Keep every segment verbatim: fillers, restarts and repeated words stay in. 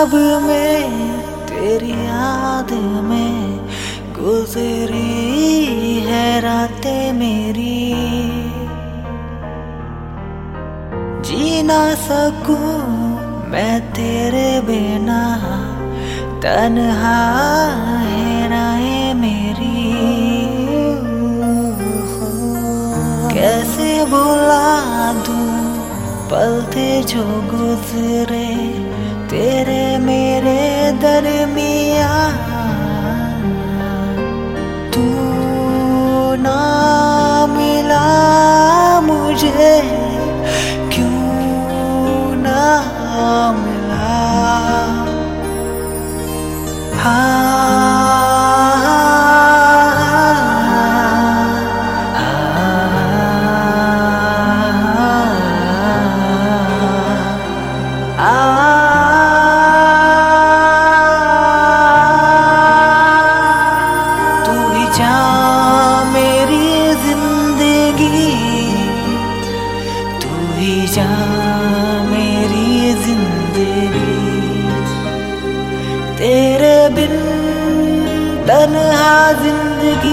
ख्वाब में तेरी याद में गुजरी है रातें मेरी। जी ना सकूं मैं तेरे बिना, तन्हा है राहें मेरी। कैसे भुला दूं पल थे जो गुजरे तेरे मेरे दरमिया। तू ना मिला मुझे, क्यों ना मिला। हाँ जा मेरी जिंदगी, तेरे बिन तन्हा जिंदगी।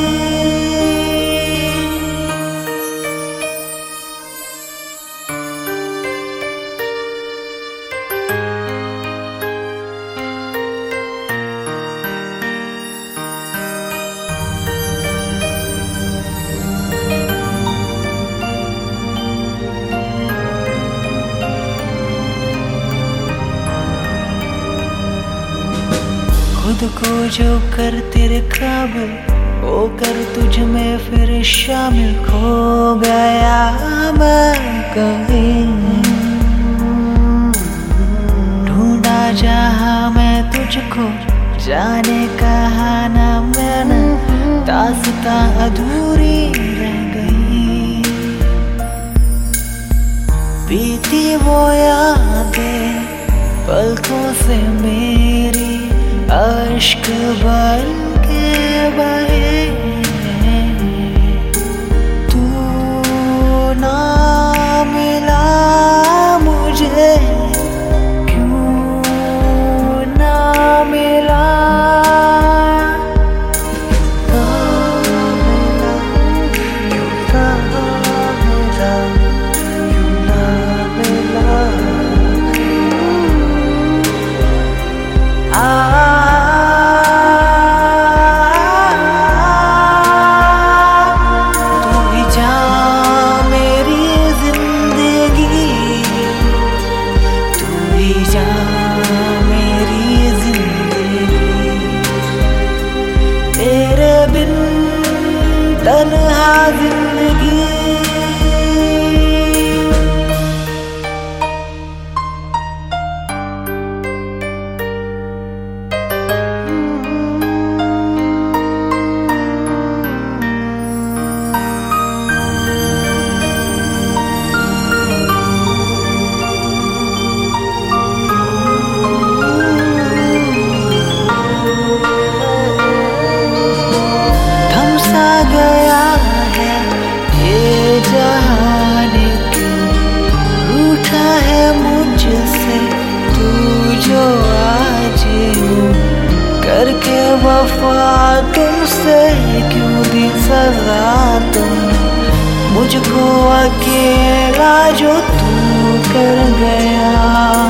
खुद को जो कर तेरे काबिल हो कर तुझ में फिर शामिल, खो गया मैं कहीं। ढूंढा जहां मैं तुझको, जाने कहा ना मैंने, दास्तां अधूरी रह गई। बीती वो यादें पलकों से मेरी, अश्क बन के बहे। तू ना मिला मुझे, क्यों ना मिला। तन्हा जिंदगी। गया है ये जहान, क्यों रूठा है मुझसे तू जो आज यूं करके वफा तुमसे। क्यों दी सजा तुम मुझको अकेला जो तू कर गया।